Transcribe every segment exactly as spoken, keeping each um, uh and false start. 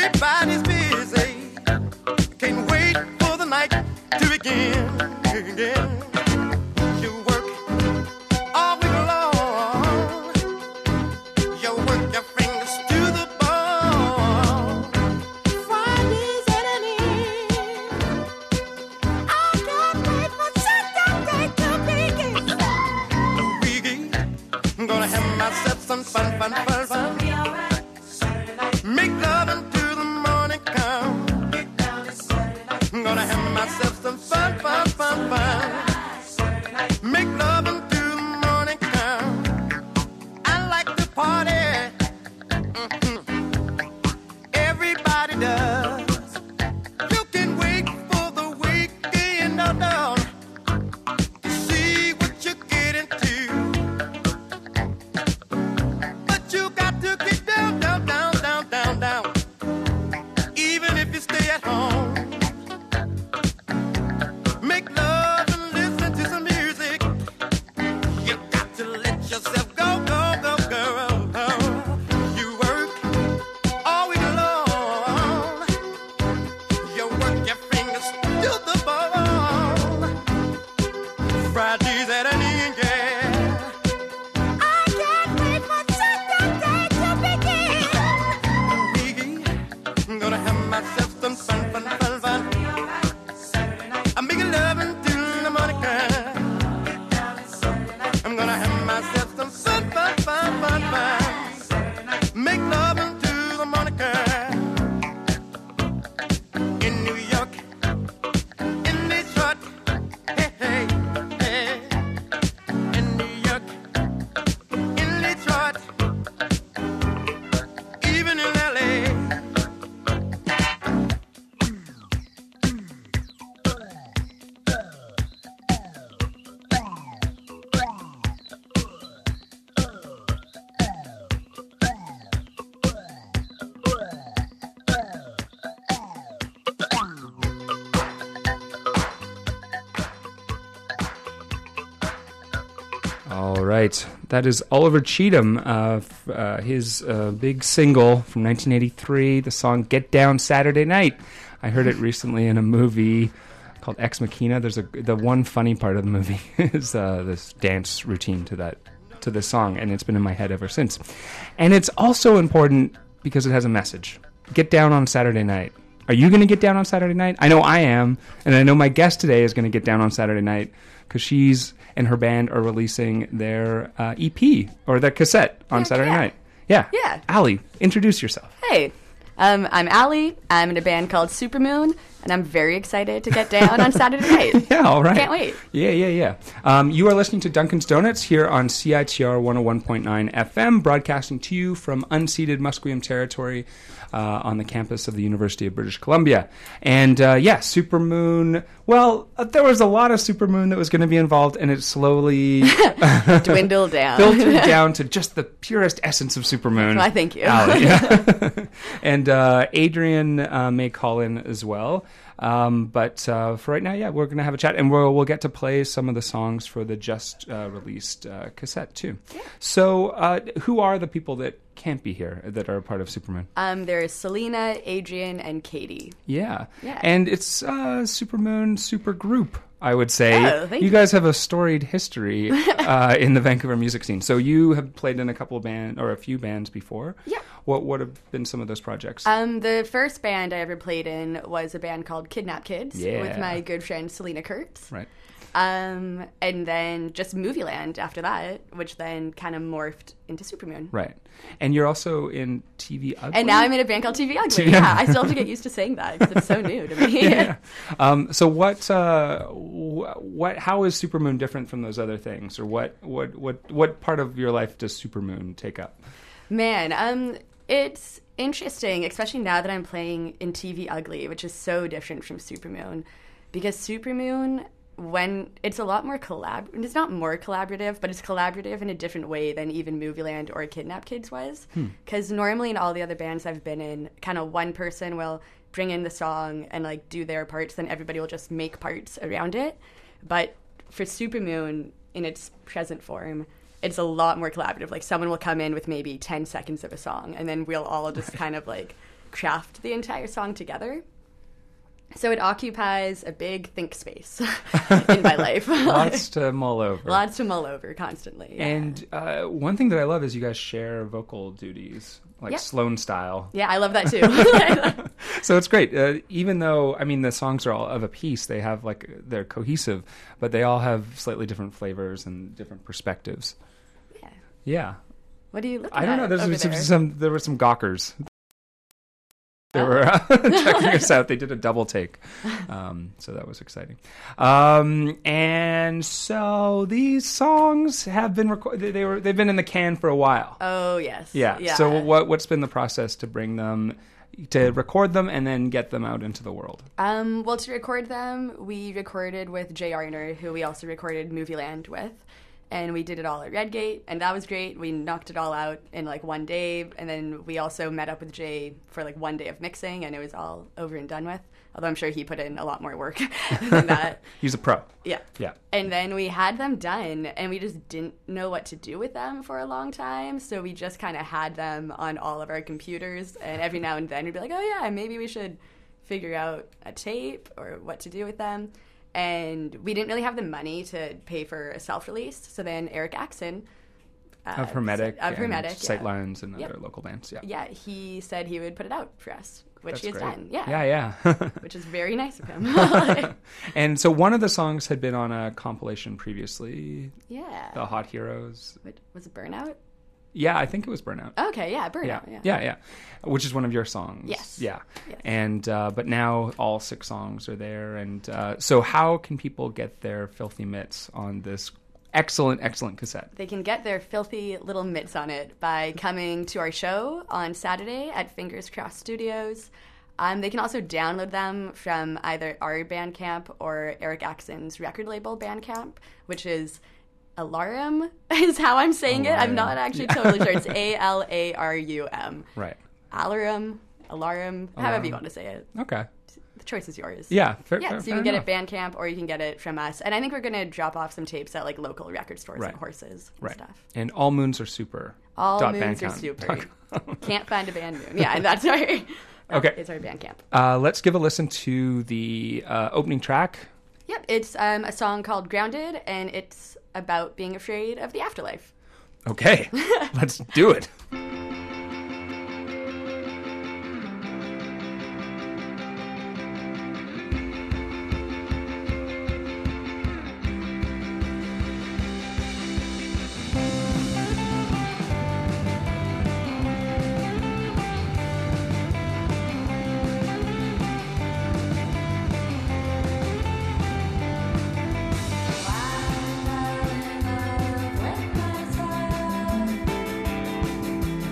Everybody's busy. Can't wait for the night to begin. Again. You work all week long. You work your fingers to the bone. Friday's at an end. I can't wait for Saturday to begin. The weekend, I'm gonna have myself some fun, fun, fun, fun. Make love until the morning come. I'm gonna have myself some fun, fun, fun, fun. Make love until the morning come. I like to party. Mm-hmm. Everybody does. You can wait for the weekend, no, no, to see what you get into. But you got to get down, down, down, down, down, down. Even if you stay at home. Make love and listen to some music. You got to let yourself go, go, go, go. You work all week long. You work your fingers to the bone. Friday's at an end, yeah. I can't wait for Saturday to begin. I'm gonna have myself some fun, fun, fun, fun. I'm making love until the morning come. I'm gonna have myself some fun, fun, fun, fun, fun. Make love until the morning come. In New York, in Detroit, hey, hey, hey. In New York, in Detroit, even in L A. All right. That is Oliver Cheatham, uh, f- uh, his uh, big single from nineteen eighty-three, the song Get Down Saturday Night. I heard it recently in a movie called Ex Machina. There's a the one funny part of the movie is uh, this dance routine to that to the song, and it's been in my head ever since. And it's also important because it has a message. Get down on Saturday night. Are you going to get down on Saturday night? I know I am, and I know my guest today is going to get down on Saturday night because she's and her band are releasing their uh, E P or their cassette on Yeah, Saturday yeah. night. Yeah. Yeah. Allie, introduce yourself. Hey, um, I'm Allie. I'm in a band called Supermoon, and I'm very excited to get down on Saturday night. Yeah, all right. Can't wait. Yeah, yeah, yeah. Um, you are listening to Duncan's Donuts here on C I T R one oh one point nine F M, broadcasting to you from unceded Musqueam territory uh, on the campus of the University of British Columbia. And uh, yeah, Supermoon. Well, uh, there was a lot of Supermoon that was going to be involved, and it slowly Dwindle down. filtered down to just the purest essence of Supermoon. Why, thank you. Allie, yeah. And uh, Adrian uh, may call in as well. Um, but uh, for right now, yeah, we're going to have a chat, and we'll, we'll get to play some of the songs for the just uh, released uh, cassette, too. Yeah. So uh, who are the people that can't be here that are a part of Supermoon? Um, there's Selena, Adrian, and Katie. Yeah. Yeah. And it's uh, Supermoon super group, I would say. Oh, thank you you. guys have a storied history uh, in the Vancouver music scene. So you have played in a couple of band or a few bands before. Yeah. What what have been some of those projects? Um, the first band I ever played in was a band called Kidnap Kids Yeah. with my good friend Selena Kurtz. Right. Um, and then just Movieland after that, which then kind of morphed into Supermoon. Right. And you're also in T V Ugly? And now I'm in a band called T V Ugly. T V Yeah, I still have to get used to saying that because it's so new to me. yeah. Um, so what, uh, wh- what, how is Supermoon different from those other things? Or what, what, what, what part of your life does Supermoon take up? Man, um, it's interesting, especially now that I'm playing in T V Ugly, which is so different from Supermoon. Because Supermoon, when it's a lot more collab, it's not more collaborative, but it's collaborative in a different way than even Movieland or Kidnap Kids was. Because normally in all the other bands I've been in, kind of one person will bring in the song and like do their parts, then everybody will just make parts around it. But for Supermoon, in its present form, it's a lot more collaborative. Like someone will come in with maybe ten seconds of a song, and then we'll all just kind of like craft the entire song together. So it occupies a big think space in my life. Lots to mull over. Lots to mull over constantly. Yeah. And uh, one thing that I love is you guys share vocal duties, like Yeah. Sloan style. Yeah, I love that too. So it's great. Uh, even though, I mean, the songs are all of a piece, they have like, they're cohesive, but they all have slightly different flavors and different perspectives. Yeah. Yeah. What do you look at I don't know. There's over some, there? some, there were some gawkers. They Oh. were uh, checking us out. They did a double take. Um, so that was exciting. Um, and so these songs have been recorded. They, they were, they've been in the can for a while. Oh, yes. Yeah. yeah. So what, what's been the process to bring them, to record them and then get them out into the world? Um, well, to record them, we recorded with Jay Arner, who we also recorded Movieland with. And we did it all at Redgate, and that was great. We knocked it all out in like one day, and then we also met up with Jay for like one day of mixing, and it was all over and done with. Although I'm sure he put in a lot more work than that. He's a pro. Yeah. Yeah. And then we had them done, and we just didn't know what to do with them for a long time. So we just kind of had them on all of our computers, and every now and then we'd be like, oh yeah, maybe we should figure out a tape or what to do with them. And we didn't really have the money to pay for a self-release. So then Eric Axon uh, Of Hermetic. of Hermetic, and yeah. Sightlines and Yep. other local bands. Yeah. Yeah, he said he would put it out for us, which That's he has great. done. Yeah, Yeah, yeah. which is very nice of him. And so one of the songs had been on a compilation previously, yeah. The Hot Heroes. What, was it Burnout? Yeah, I think it was Burnout. Okay, yeah, Burnout. Yeah, Yeah, yeah, yeah. Which is one of your songs. Yes. Yeah. Yes. And uh, but now all six songs are there, and uh, so how can people get their filthy mitts on this excellent, excellent cassette? They can get their filthy little mitts on it by coming to our show on Saturday at Fingers Crossed Studios. Um, they can also download them from either our Bandcamp or Eric Axon's record label Bandcamp, which is Alarum is how I'm saying it. I'm not actually totally sure. It's A L A R U M. Right. Alarum, Alarum, however you want to say it. Okay. The choice is yours. Yeah. Fair, Yeah, fair, so you fair can get enough. it at Bandcamp or you can get it from us. And I think we're going to drop off some tapes at like local record stores Right. and Horses and Right. stuff. And all moons are super. All dot moons are Bandcamp. super. Can't find a band moon. Yeah, and that's our Okay. It's our Bandcamp. Uh, let's give a listen to the uh, opening track. Yep, it's um, a song called Grounded, and it's about being afraid of the afterlife. Okay. Let's do it. Why? With myself.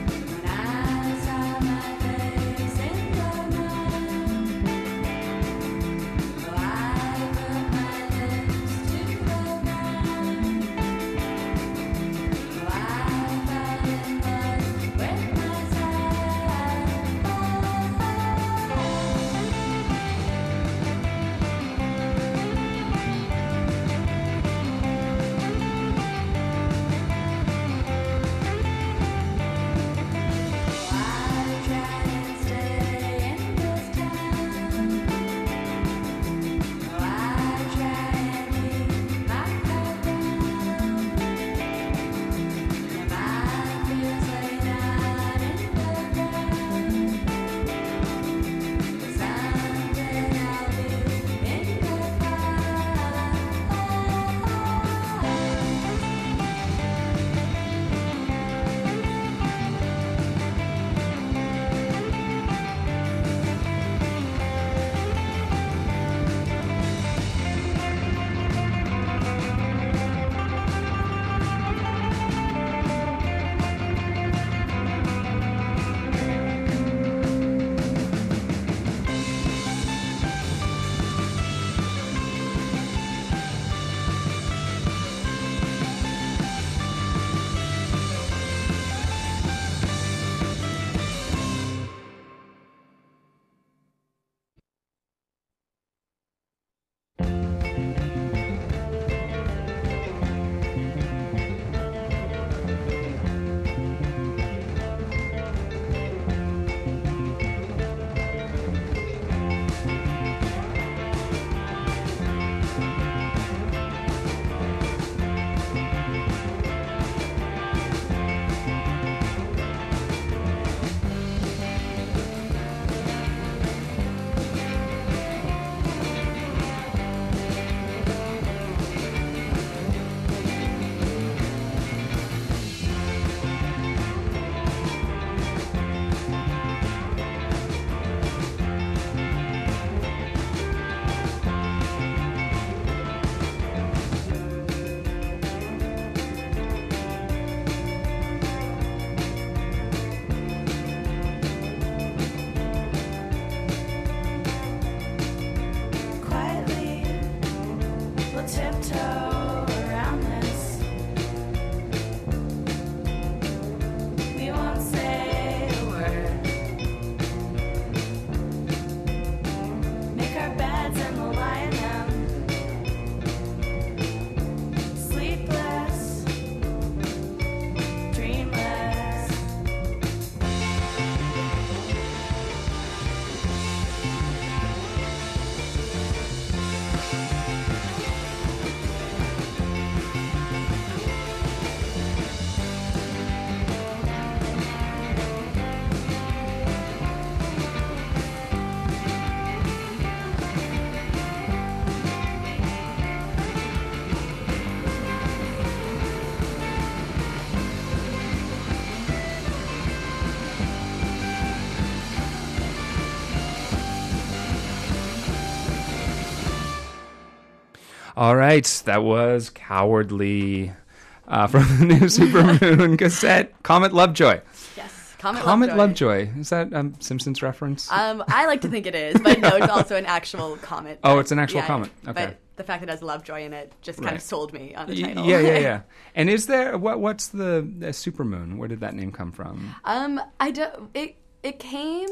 All right, that was Cowardly uh, from the new Supermoon cassette, Comet Lovejoy. Yes, Comet, Comet Lovejoy. Lovejoy. Is that a um, Simpsons reference? Um, I like to think it is, but no, it's also an actual comet. Oh, but- it's an actual yeah, comet. Okay. But the fact that it has Lovejoy in it just kind Right. of sold me on the Y- title. Yeah, yeah, yeah. And is there what? What's the, the Supermoon? Where did that name come from? Um, I don't. It it came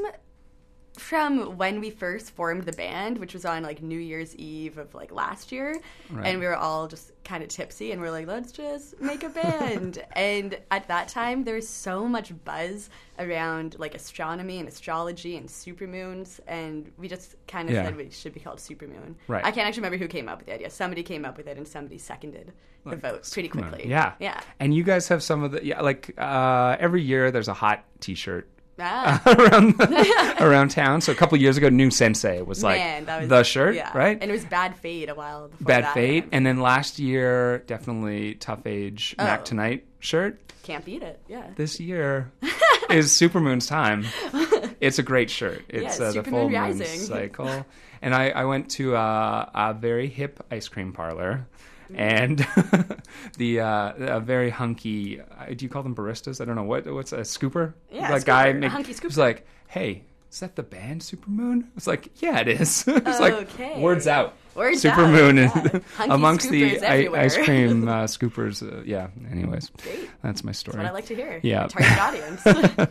from when we first formed the band, which was on like New Year's Eve of like last year, Right. and we were all just kind of tipsy, and we are like, let's just make a band. And at that time, there was so much buzz around like astronomy and astrology and supermoons, and we just kind of Yeah. said we should be called Supermoon. Right. I can't actually remember who came up with the idea. Somebody came up with it, and somebody seconded the vote pretty Supermoon. quickly. Yeah, yeah. And you guys have some of the yeah, like uh, every year there's a hot T-shirt Ah. around around town. So a couple years ago, New Sensei was like Man, that was, the shirt, yeah. right? And it was Bad Fate a while before Bad that. Fate, and then last year definitely Tough Age Mac Oh. Tonight shirt. Can't beat it, yeah. This year is Supermoon's time. It's a great shirt. It's Yeah, uh, the Supermoon full moon Rising. cycle. And I, I went to uh, a very hip ice cream parlor. And the uh, a very hunky, uh, do you call them baristas? I don't know what what's a scooper. Yeah, That scooper, guy a make, hunky was scooper. like, "Hey, is that the band Supermoon?" I was like, "Yeah, it is." It's like Okay. words out. Words Supermoon out, is yeah. Hunky amongst the scoopers I, everywhere. ice cream uh, scoopers. Uh, yeah. Anyways, Great. that's my story. What I like to hear. Yeah. Target audience.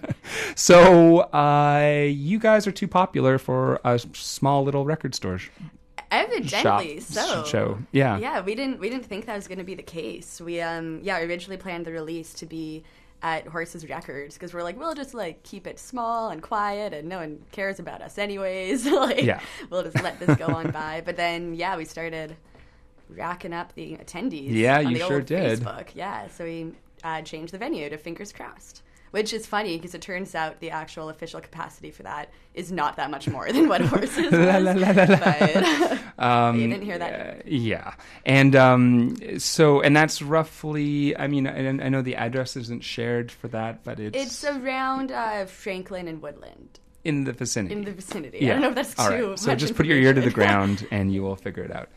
So uh, you guys are too popular for a small little record store sh- Evidently shop so. show. Yeah. Yeah, we didn't we didn't think that was going to be the case. We um yeah, originally planned the release to be at Horses Records because we're like, we'll just like keep it small and quiet and no one cares about us anyways. like Yeah. we'll just let this go on by. But then yeah, we started racking up the attendees. Yeah, on you the sure old did. Facebook. Yeah, so we uh, changed the venue to Fingers Crossed. Which is funny because it turns out the actual official capacity for that is not that much more than what Horses was. La, la, la, la, la. But Um, you didn't hear that. uh, yeah. And um, so, and that's roughly, I mean, I, I know the address isn't shared for that, but it's, It's around uh, Franklin and Woodland, in the vicinity. in the vicinity. Yeah. I don't know if that's All too right. So much just put your ear to the information. ground and you will figure it out.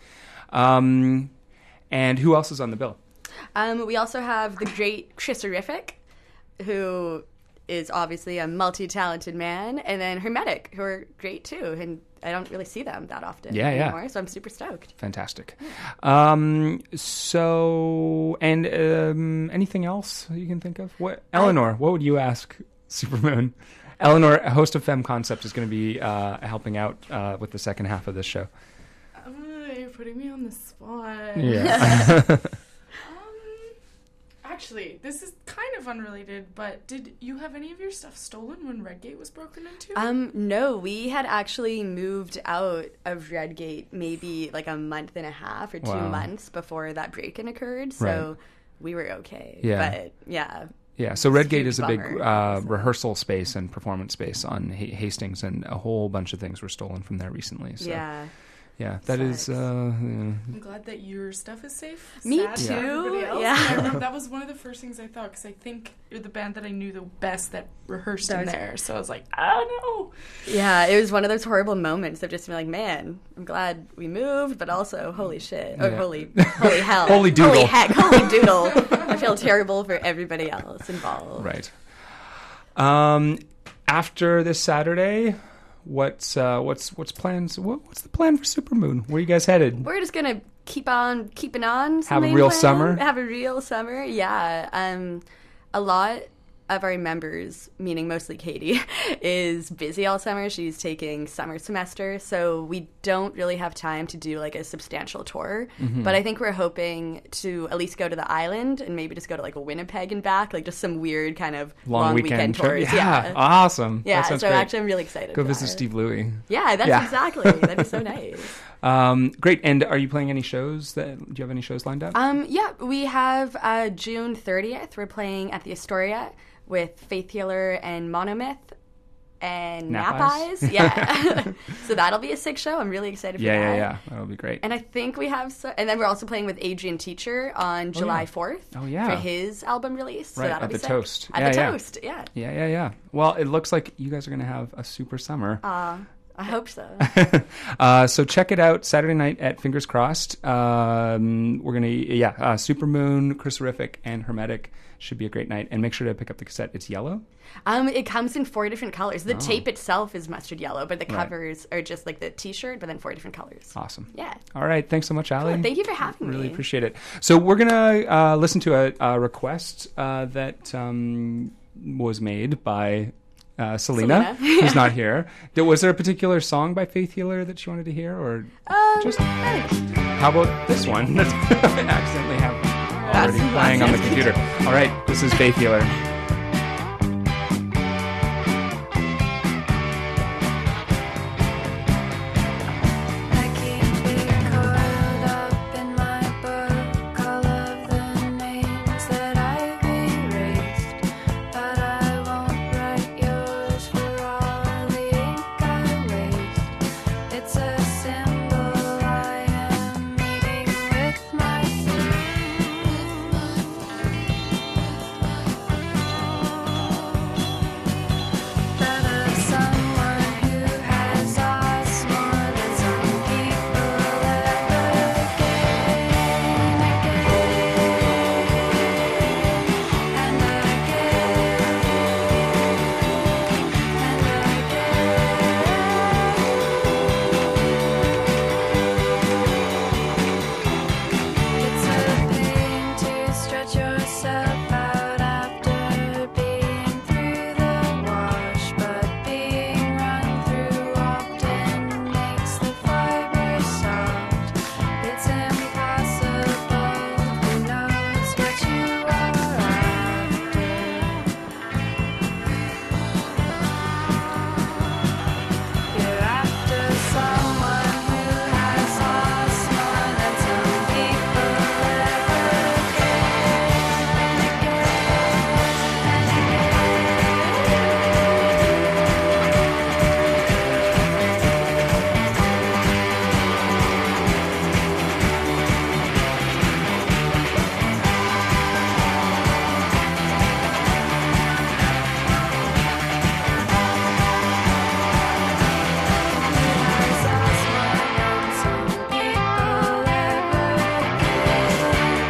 Um, and who else is on the bill? um, we also have the great Chrisorific, who is obviously a multi-talented man, and then Hermetic, who are great too, and I don't really see them that often Yeah, yeah. anymore, so I'm super stoked. Fantastic. Um, so, and um, anything else you can think of? What, Eleanor, what would you ask Supermoon? Eleanor, host of Femme Concept, is going to be uh, helping out uh, with the second half of this show. Uh, you're putting me on the spot. Yeah. Um, actually, this is kind of unrelated, but did you have any of your stuff stolen when Redgate was broken into? Um, no, we had actually moved out of Redgate maybe like a month and a half or two Wow. months before that break-in occurred, so Right. we were okay. Yeah. But yeah, Yeah, so Redgate Huge is a big bummer, uh, so. rehearsal space and performance space on H- Hastings, and a whole bunch of things were stolen from there recently. So, yeah. yeah, that is. Sucks. Uh, yeah. I'm glad that your stuff is safe. Me Sad for too, everybody else. yeah. I remember that was one of the first things I thought, because I think you're the band that I knew the best that rehearsed That in was- there. So I was like, oh Yeah, it was one of those horrible moments of just being like, man, I'm glad we moved, but also, holy shit. Or Yeah. holy, holy hell. Holy doodle. Holy heck, holy doodle. I feel terrible for everybody else involved. Right. Um, after this Saturday, what's uh, what's what's plans? What, what's the plan for Supermoon? Where are you guys headed? We're just gonna keep on keeping on. Have a main real plan. summer? Have a real summer. Yeah. Um, a lot of our members, meaning mostly Katie, is busy all summer. She's taking summer semester, so we don't really have time to do like a substantial tour. Mm-hmm. But I think we're hoping to at least go to the island and maybe just go to like Winnipeg and back, like just some weird kind of Long, long, weekend, weekend, trip? tours. Yeah, Yeah. awesome. Yeah, That sounds so great. actually I'm really excited. Go for visit that. Steve Louie. Yeah, that's Yeah. exactly. That'd be so nice. Um, great. And are you playing any shows? That do you have any shows lined up? Um, yeah, we have uh, June thirtieth. We're playing at the Astoria with Faith Healer and Monomyth and Nap Nap Eyes? Eyes. Yeah. So that'll be a sick show. I'm really excited for yeah, that. yeah, yeah. That'll be great. And I think we have so, and then we're also playing with Adrian Teacher on July yeah. fourth Oh, yeah. for his album release. So Right, that'll at be the sick. Toast. At Yeah, the yeah. Toast, yeah. yeah, yeah, yeah. Well, it looks like you guys are going to have a super summer. Uh, I hope so. uh, so check it out Saturday night at Fingers Crossed. Um, we're gonna yeah, uh, Supermoon, Chrysorific, and Hermetic should be a great night. And make sure to pick up the cassette. It's yellow. Um, it comes in four different colors. The Oh. tape itself is mustard yellow, but the Right. covers are just like the T-shirt, but then four different colors. Awesome. Yeah. All right. Thanks so much, Ali. Cool. Thank you for having Really me. appreciate it. So we're gonna uh, listen to a, a request uh, that um, was made by uh, Selena, Selena. who's not here. There- Was there a particular song by Faith Healer that you wanted to hear, or Um, just I don't know. how about this one that I accidentally have already That's- playing on the that's- computer? All right. This is Faith Healer. I keep it coiled up in my book, all of the names that I've erased. But I won't write yours for all the ink I waste. It's a symbol I am meeting with my that of someone who has lost more than some people ever gain again and again. It's a pain to stretch yourself out after being through the wash, but being run through often makes the fibers soft. It's impossible, who knows what you are after. You're after someone who has lost more than some people ever gain has lost more than some people ever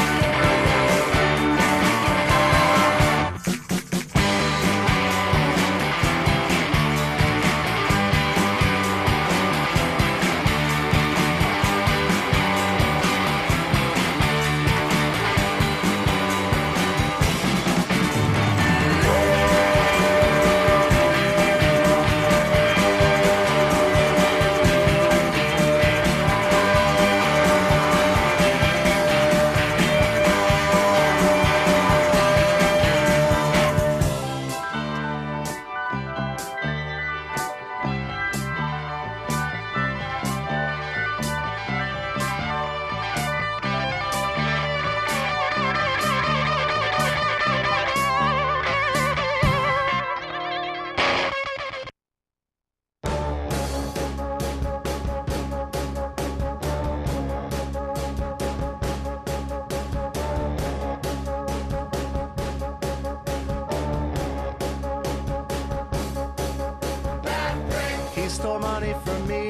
He stole money from me.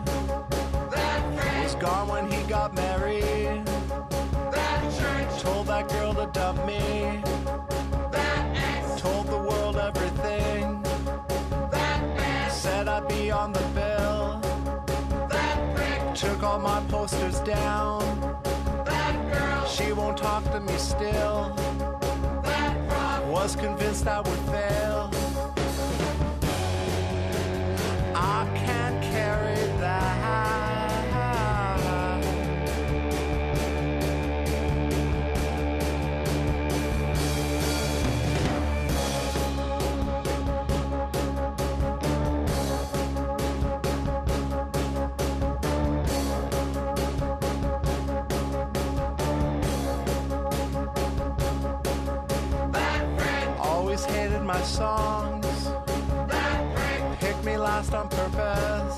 Was gone when he got married. Told that girl to dump me. Told the world everything. Said I'd be on the bill. Took all my posters down. She won't talk to me still. Was convinced I would fail. I can't carry that. Always hated my songs. Pick me last on purpose.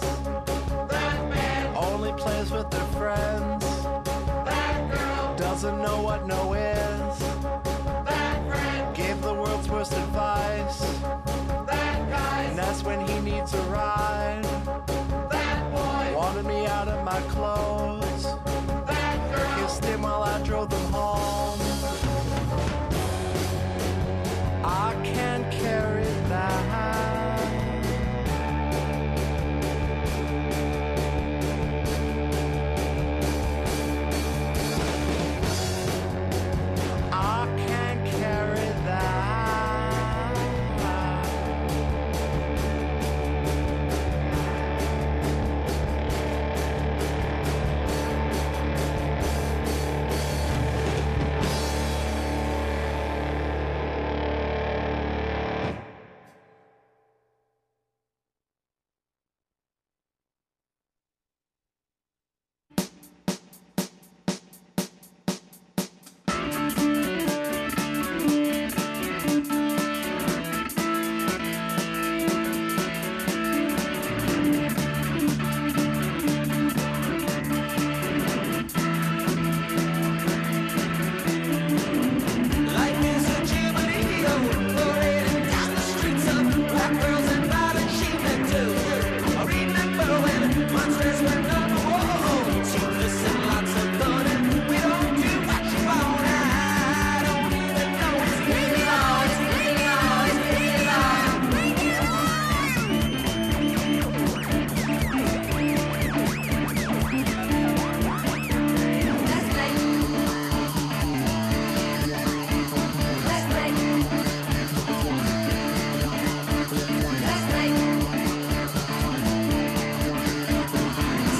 Only plays with their friends. Doesn't know what no is. Gave the world's worst advice. And that's when he needs a ride. my clothes, kissed him while I drove them home. I can't carry that. I can't carry that. Life is a jubilee, oh, parading down the streets of black girls and violent sheep too. I remember when monsters were number one, toothless and lots of fun, and we don't do much about it. I don't even know it's really long, it's really long, it's really long. Last night, last night, last night.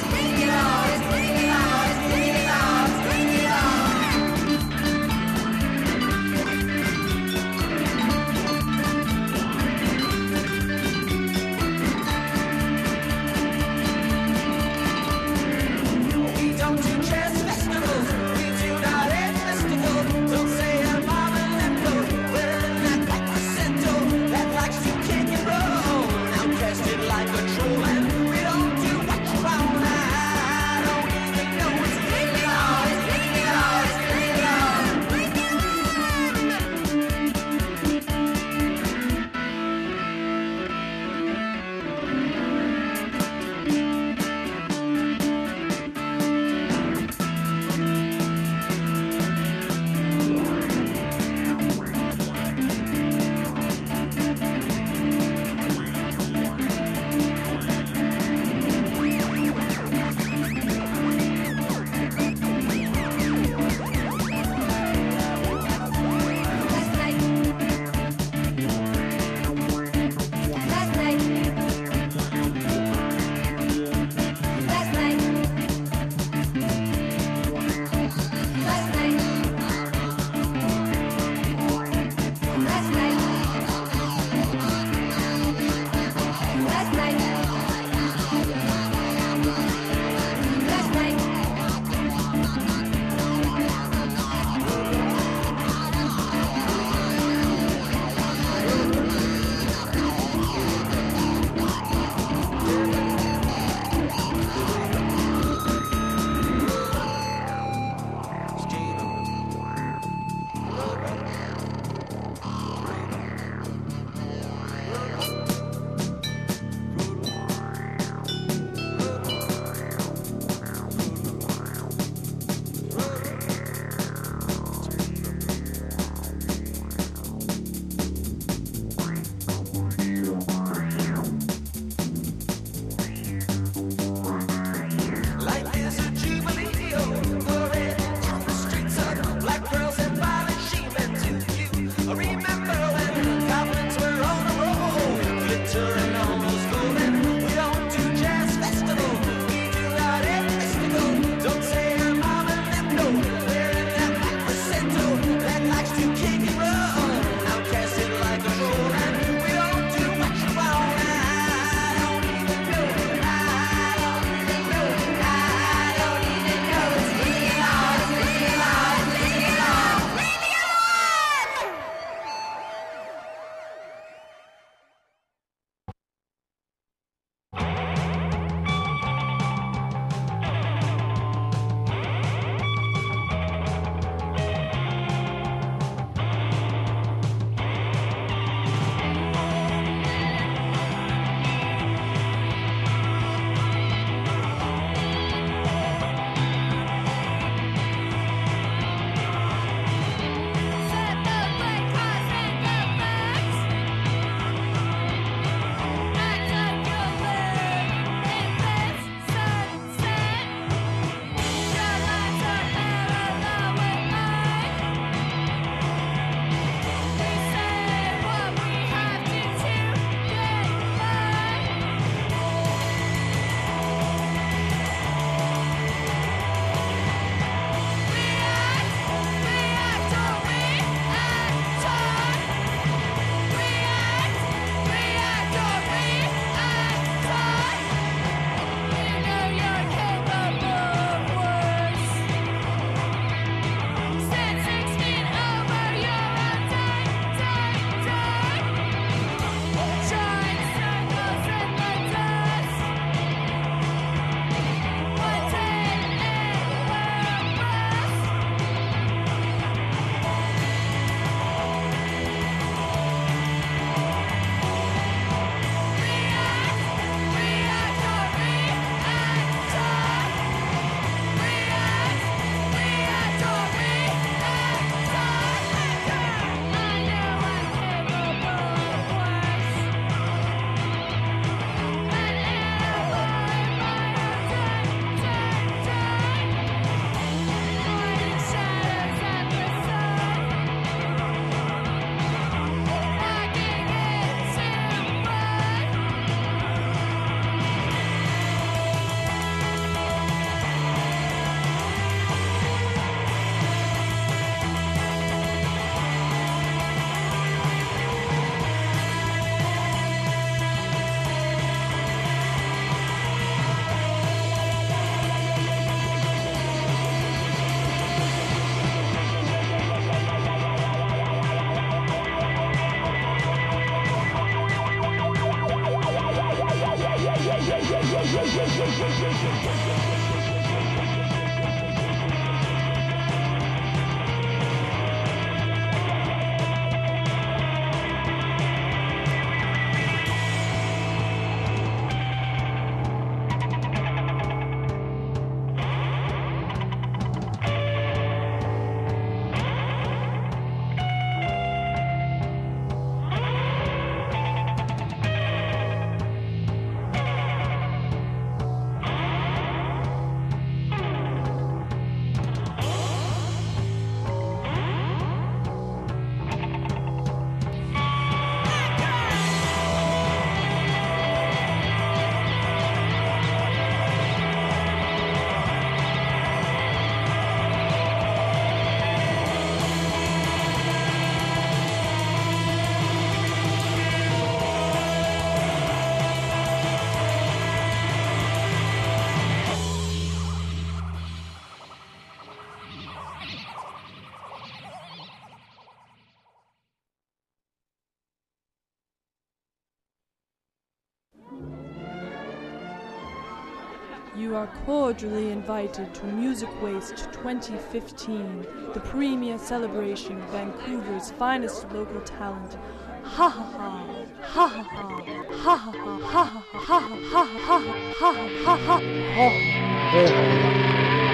You are cordially invited to Music Waste twenty fifteen, the premier celebration of Vancouver's finest local talent. Ha ha ha, ha ha ha, ha ha ha, ha ha ha, ha ha ha, ha ha ha.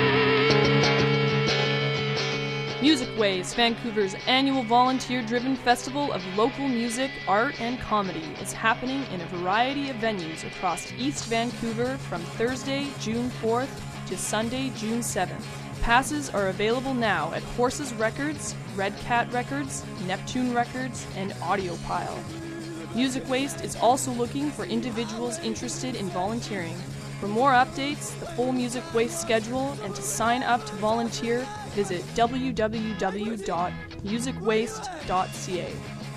Music Ways, Vancouver's annual volunteer-driven festival of local music, art, and comedy, is happening in a variety of venues across East Vancouver from Thursday, June fourth to Sunday, June seventh. Passes are available now at Horses Records, Red Cat Records, Neptune Records, and Audiopile. Music Waste is also looking for individuals interested in volunteering. For more updates, the full Music Waste schedule, and to sign up to volunteer, visit w w w dot music waste dot c a.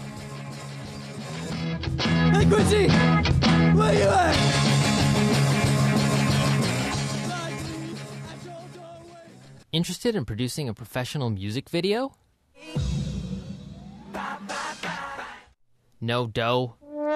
Hey, Quincy! Where you at? Interested in producing a professional music video? No dough?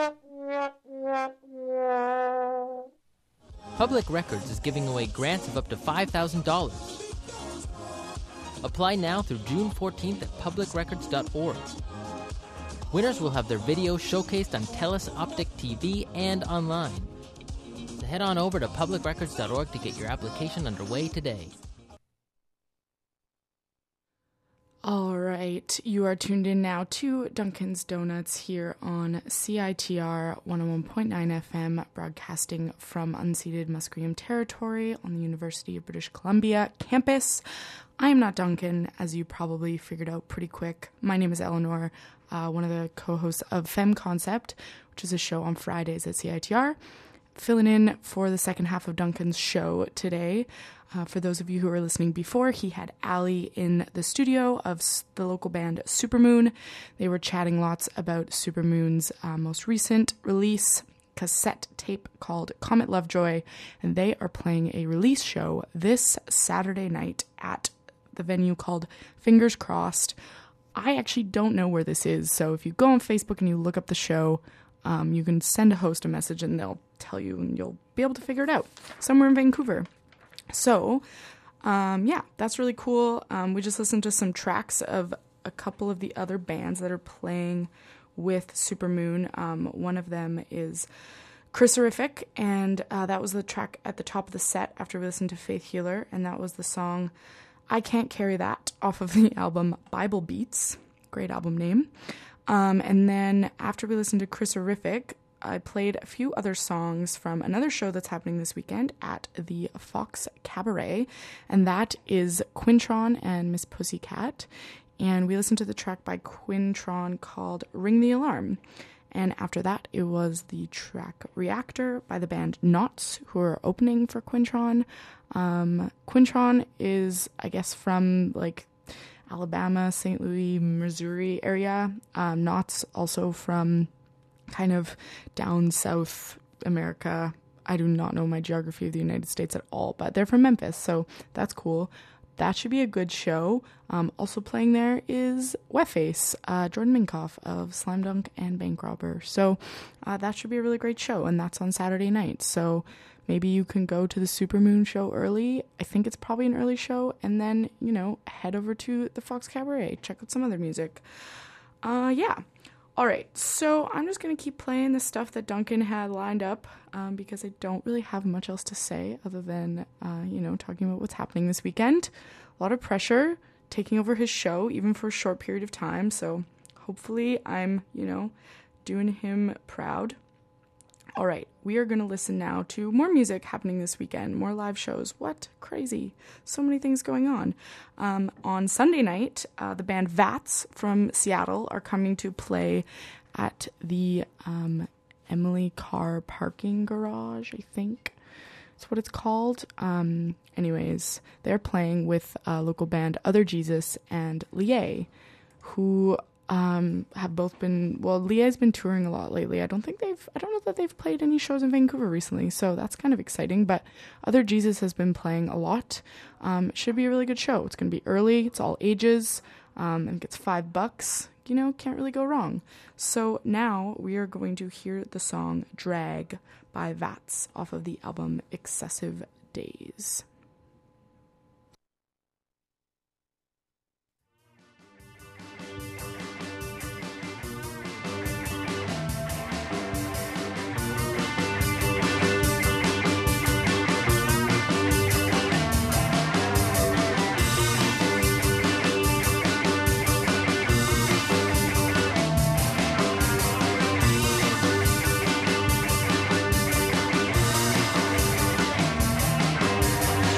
Public Records is giving away grants of up to five thousand dollars. Apply now through June fourteenth at public records dot org. Winners will have their video showcased on TELUS Optic T V and online. So head on over to public records dot org to get your application underway today. All right, you are tuned in now to Dunkin's Donuts here on C I T R one oh one point nine F M, broadcasting from unceded Musqueam territory on the University of British Columbia campus. I am not Duncan, as you probably figured out pretty quick. My name is Eleanor, uh, one of the co-hosts of Femme Concept, which is a show on Fridays at C I T R. Filling in for the second half of Duncan's show today. Uh, for those of you who were listening before, he had Ali in the studio of the local band Supermoon. They were chatting lots about Supermoon's uh, most recent release cassette tape called Comet Lovejoy, and they are playing a release show this Saturday night at the venue called Fingers Crossed. I actually don't know where this is, so if you go on Facebook and you look up the show, um, you can send a host a message and they'll tell you and you'll be able to figure it out. Somewhere in Vancouver. So, um, yeah, that's really cool. Um, we just listened to some tracks of a couple of the other bands that are playing with Supermoon. Um, one of them is Chrysorific, and uh, that was the track at the top of the set after we listened to Faith Healer, and that was the song I Can't Carry That off of the album Bible Beats. Great album name. Um, and then after we listened to Chrysorific, I played a few other songs from another show that's happening this weekend at the Fox Cabaret, and that is Quintron and Miss Pussycat. And we listened to the track by Quintron called Ring the Alarm. And after that, it was the track Reactor by the band Knots, who are opening for Quintron. Um, Quintron is, I guess, from like Alabama, Saint Louis, Missouri area. Um, Knots also from kind of down South America. I do not know my geography of the United States at all, but they're from Memphis, so that's cool. that should be a good show. Um, also playing there is Wetface, uh, Jordan Minkoff of Slam Dunk and Bank Robber. So uh, that should be a really great show, and that's on Saturday night. So maybe you can go to the Supermoon show early. I think it's probably an early show, and then, you know, head over to the Fox Cabaret. Check out some other music. Uh, yeah. All right, so I'm just going to keep playing the stuff that Duncan had lined up um, because I don't really have much else to say other than, uh, you know, talking about what's happening this weekend. A lot of pressure, taking over his show, even for a short period of time. So hopefully I'm, you know, doing him proud. All right, we are going to listen now to more music happening this weekend, more live shows. What? Crazy. So many things going on. Um, on Sunday night, uh, the band Vats from Seattle are coming to play at the um, Emily Carr Parking Garage, I think. That's what it's called. Um, anyways, they're playing with uh, local band Other Jesus and Lié, who um, have both been, well, Lié's been touring a lot lately. I don't think they've, I don't know that they've played any shows in Vancouver recently, so that's kind of exciting, but Other Jesus has been playing a lot. Um, it should be a really good show. It's going to be early, it's all ages, um, and it's five bucks. You know, can't really go wrong. So now we are going to hear the song Drag by Vats off of the album Excessive Days. Drag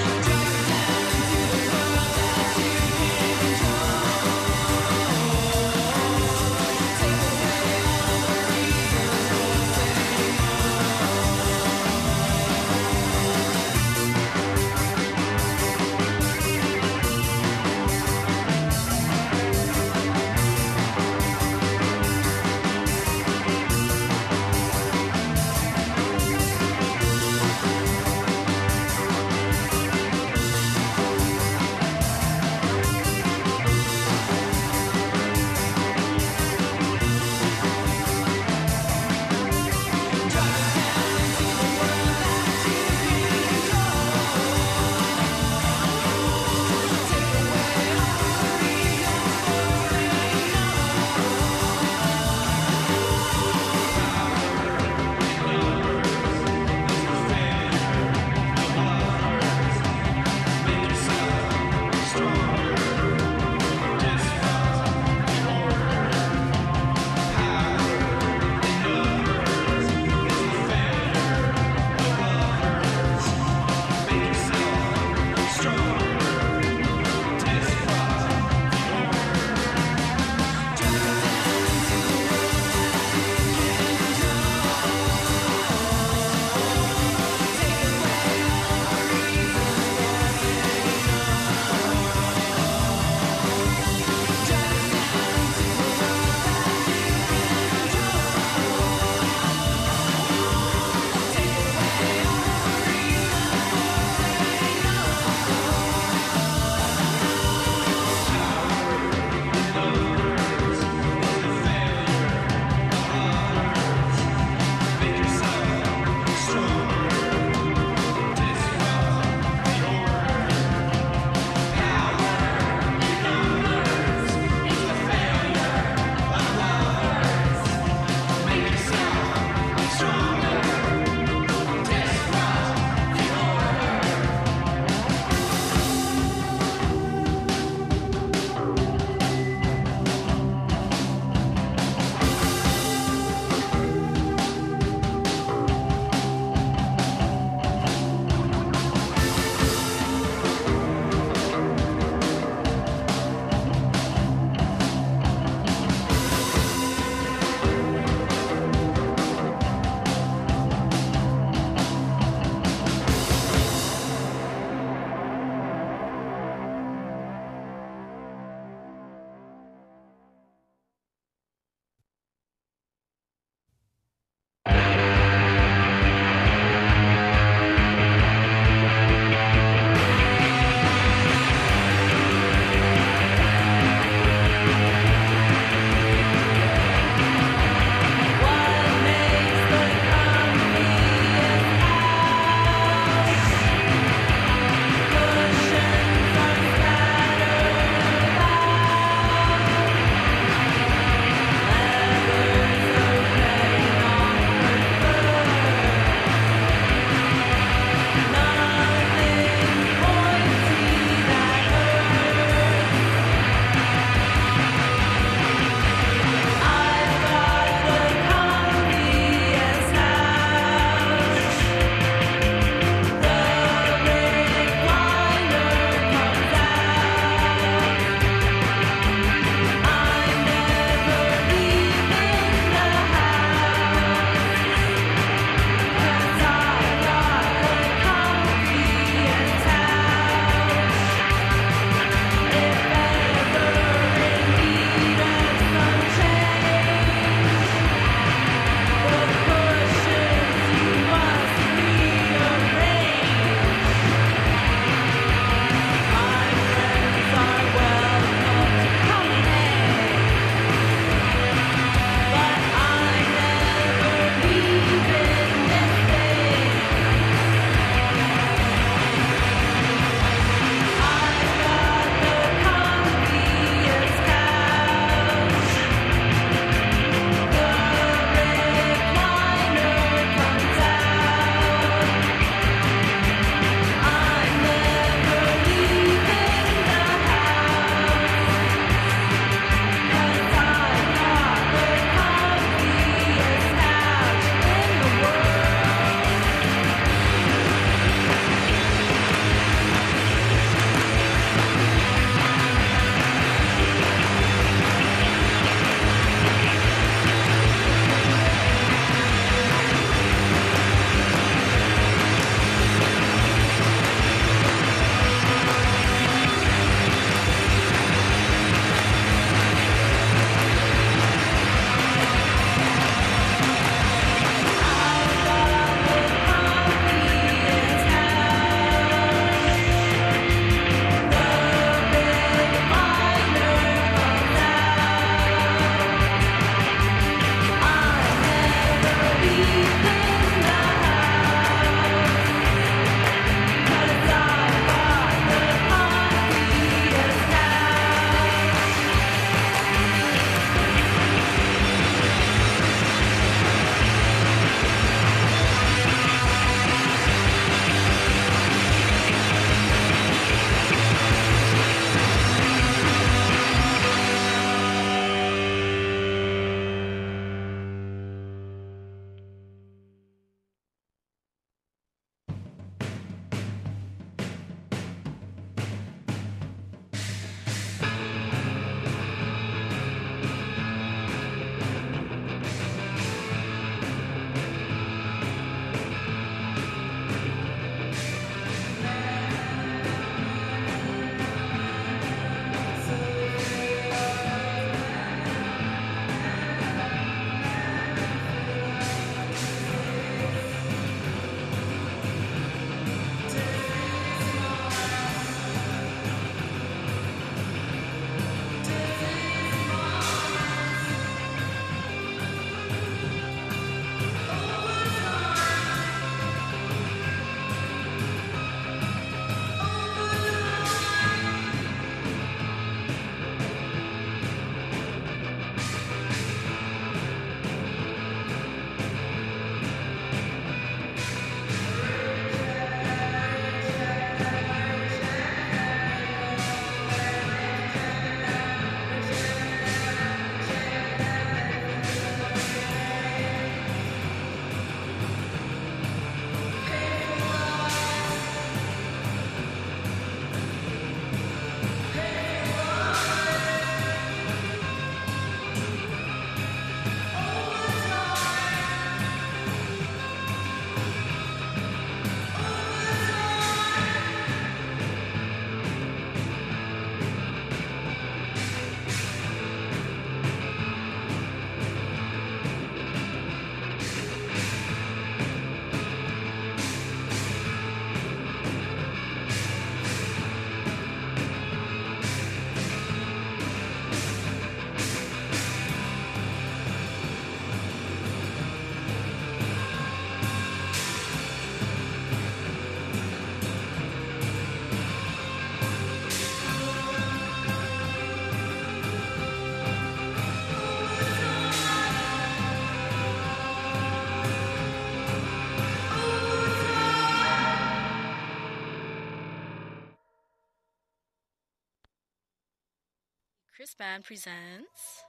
Chris Band presents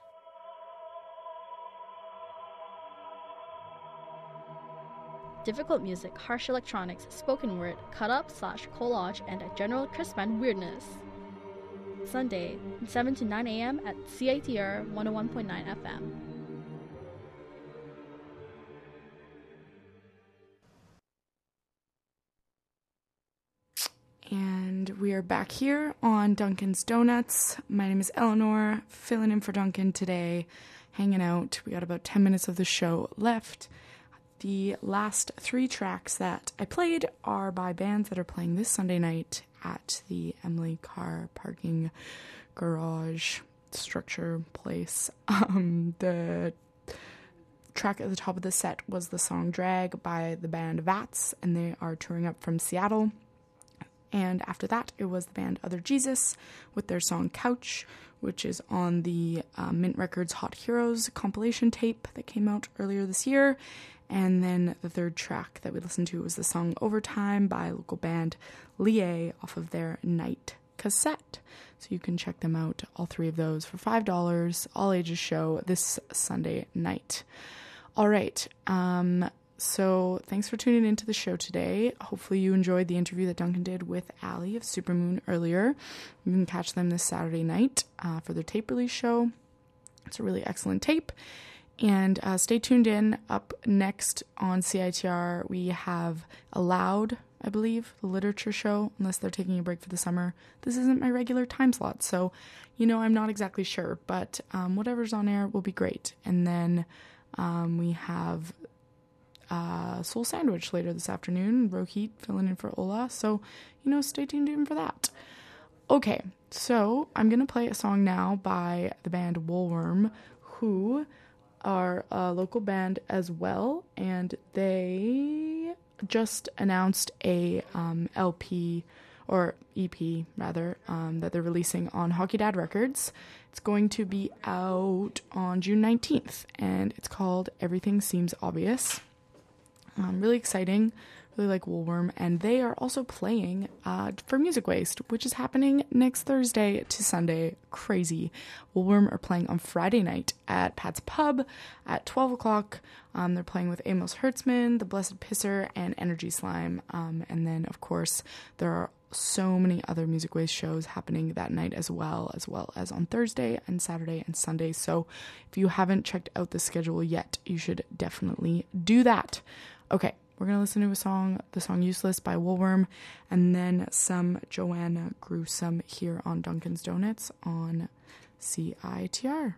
difficult music, harsh electronics, spoken word, cut up slash collage, and a general Chris Band weirdness. Sunday, seven to nine a.m. at C I T R one oh one point nine F M. And we are back here on Dunkin's Donuts. My name is Eleanor, filling in for Dunkin today, hanging out. We got about ten minutes of the show left. The last three tracks that I played are by bands that are playing this Sunday night at the Emily Carr Parking Garage Structure Place. Um, the track at the top of the set was the song Drag by the band Vats, and they are touring up from Seattle. And after that, it was the band Other Jesus with their song Couch, which is on the uh, Mint Records Hot Heroes compilation tape that came out earlier this year. And then the third track that we listened to was the song Overtime by local band Lie off of their Night cassette. So you can check them out, all three of those, for five dollars, all ages show this Sunday night. All right. Um... So thanks for tuning into the show today. Hopefully you enjoyed the interview that Duncan did with Allie of Supermoon earlier. You can catch them this Saturday night uh, for their tape release show. It's a really excellent tape. And uh, stay tuned in. Up next on C I T R, we have Aloud, I believe, the literature show, unless they're taking a break for the summer. This isn't my regular time slot, so, you know, I'm not exactly sure. But um, whatever's on air will be great. And then um, we have Uh, Soul Sandwich later this afternoon. Rohit filling in for Ola. So, you know, stay tuned in for that. Okay, so I'm going to play a song now by the band Woolworm, who are a local band as well. And they just announced a um, L P, or E P rather, um, that they're releasing on Hockey Dad Records. It's going to be out on June nineteenth, and it's called Everything Seems Obvious. Um, really exciting, really like Woolworm, and they are also playing uh, for Music Waste, which is happening next Thursday to Sunday. Crazy. Woolworm are playing on Friday night at Pat's Pub at twelve o'clock. Um, they're playing with Amos Hertzman, The Blessed Pisser, and Energy Slime. Um, and then, of course, there are so many other Music Waste shows happening that night as well, as well as on Thursday and Saturday and Sunday. So if you haven't checked out the schedule yet, you should definitely do that. Okay, we're going to listen to a song, the song Useless by Woolworm, and then some Joanna Gruesome here on Dunkin's Donuts on C I T R.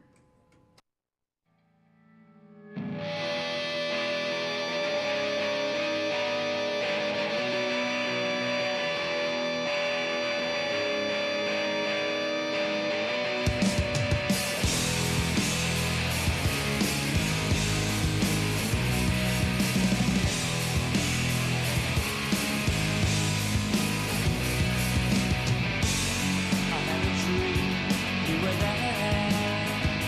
I had a dream, you were there.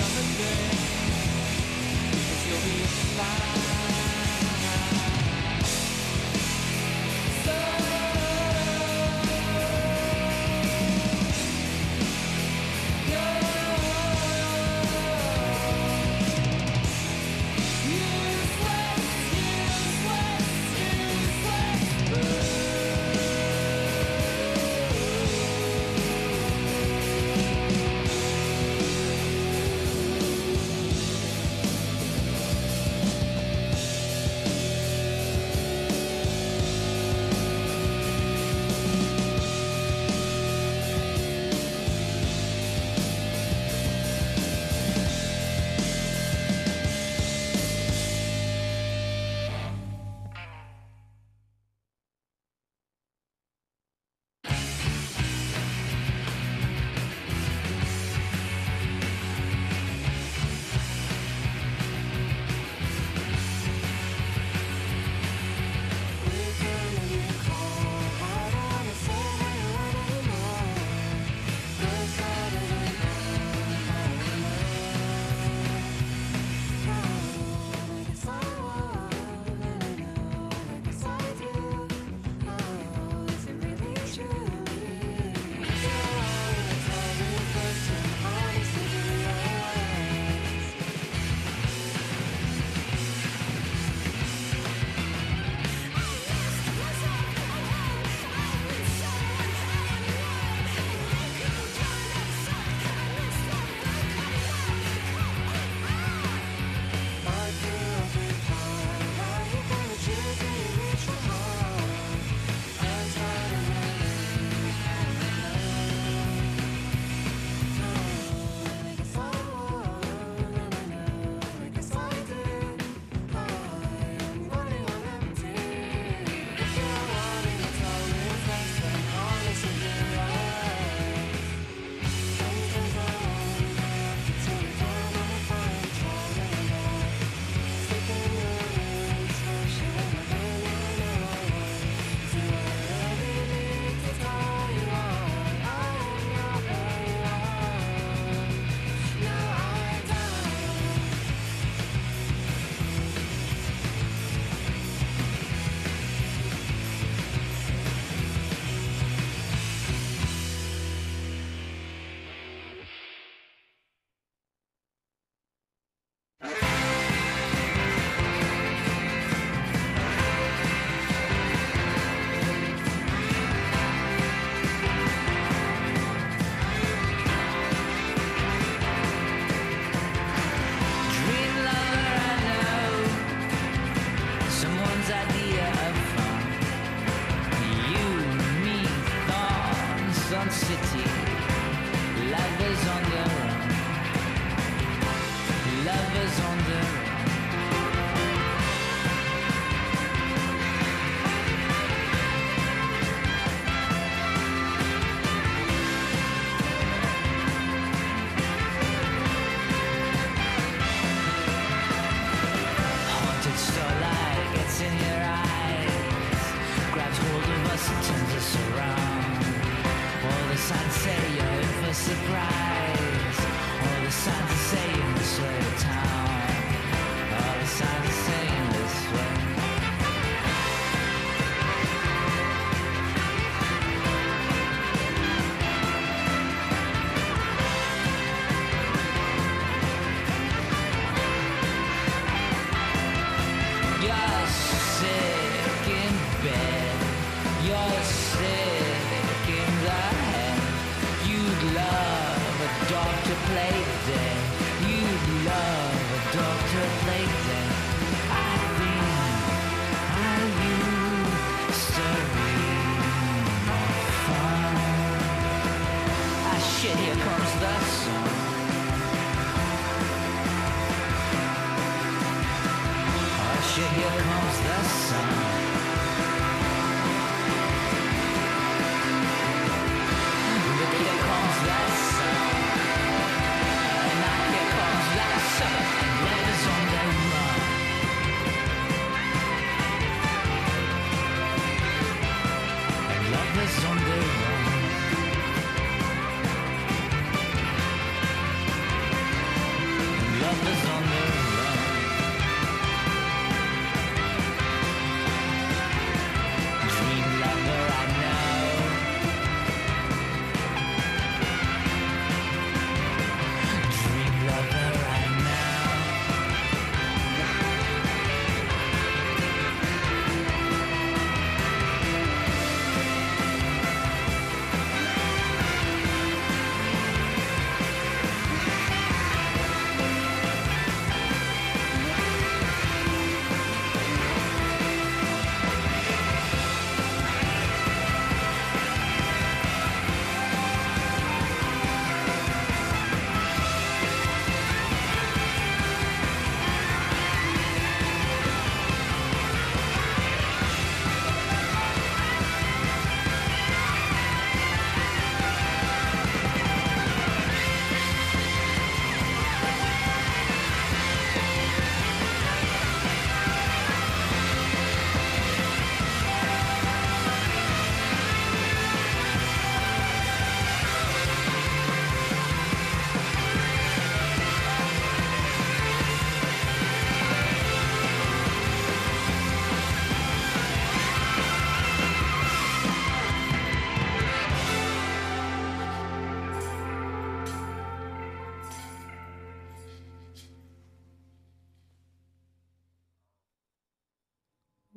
coming back, 'cause you'll be fine.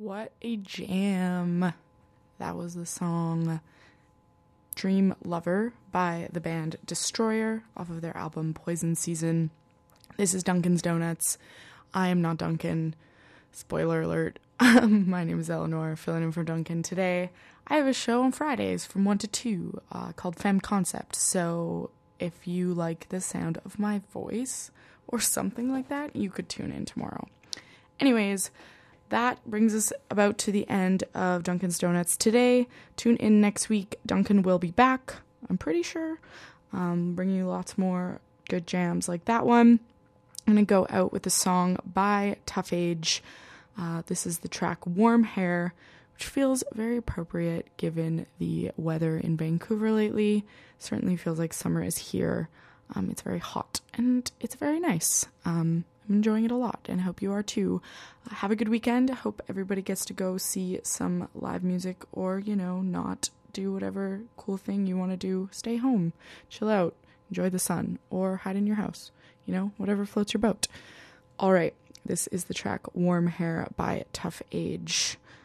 What a jam. That was the song Dream Lover by the band Destroyer off of their album Poison Season. This is Dunkin's Donuts. I am not Duncan. Spoiler alert. My name is Eleanor, filling in for Duncan today. I have a show on Fridays from one to two uh, called Femme Concept. So if you like the sound of my voice or something like that, you could tune in tomorrow. Anyways, that brings us about to the end of Dunkin's Donuts today. Tune in next week. Duncan will be back, I'm pretty sure, um, bringing you lots more good jams like that one. I'm going to go out with a song by Tough Age. Uh, this is the track Warm Hair, which feels very appropriate given the weather in Vancouver lately. Certainly feels like summer is here. Um, it's very hot and it's very nice. Um, I'm enjoying it a lot and I hope you are too. Uh, have a good weekend. I hope everybody gets to go see some live music or, you know, not do whatever cool thing you want to do. Stay home, chill out, enjoy the sun, or hide in your house. You know, whatever floats your boat. All right, this is the track Warm Hair by Tough Age.